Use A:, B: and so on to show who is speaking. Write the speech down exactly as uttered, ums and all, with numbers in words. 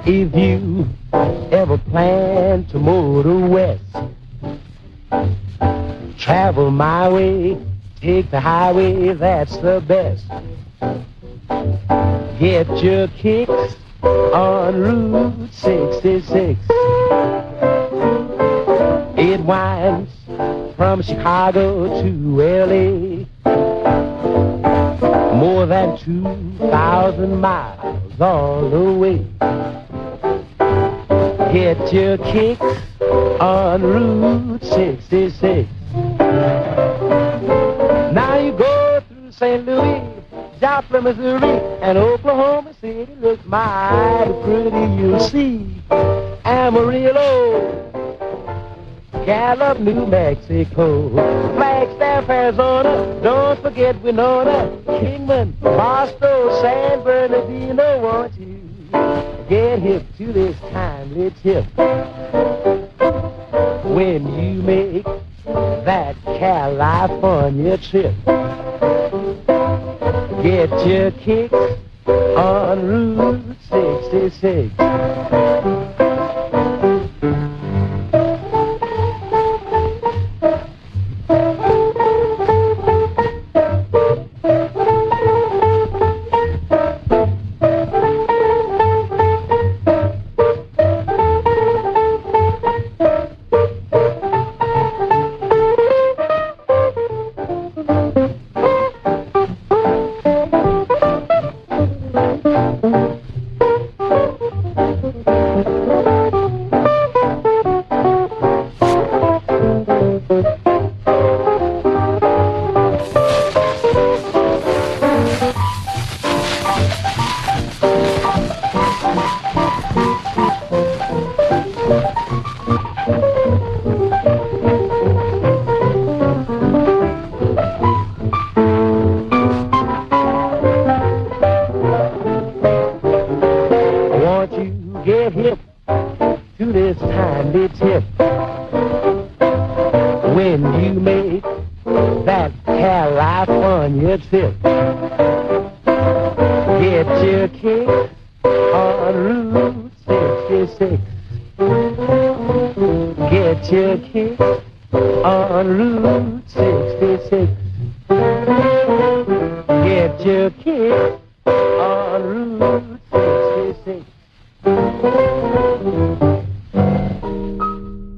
A: If you ever plan to motor west, travel my way, take the highway, that's the best. Get your kicks on Route sixty-six. It winds from Chicago to L A, more than two thousand miles all the way. Get your kicks on Route sixty-six. Now you go through Saint Louis, Joplin, Missouri, and Oklahoma City looks mighty pretty. You'll see Amarillo, Gallup, New Mexico, Flagstaff, Arizona, don't forget Winona, Kingman, Barstow, San Bernardino. Won't you get hip to this timely tip when you make that California trip? Get your kicks on Route sixty-six. Get hip to this timely tip when you make that California trip. Get your kick on Route sixty-six. Get your kick on Route sixty-six. Get your kick on Route sixty-six.